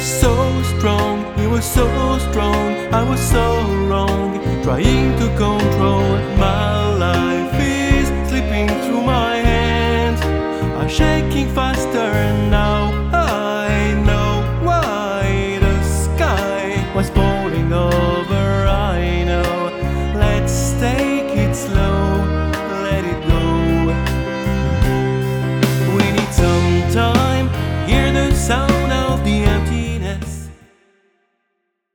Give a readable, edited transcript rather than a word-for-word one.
so strong, he was so strong. I was so wrong, trying to control my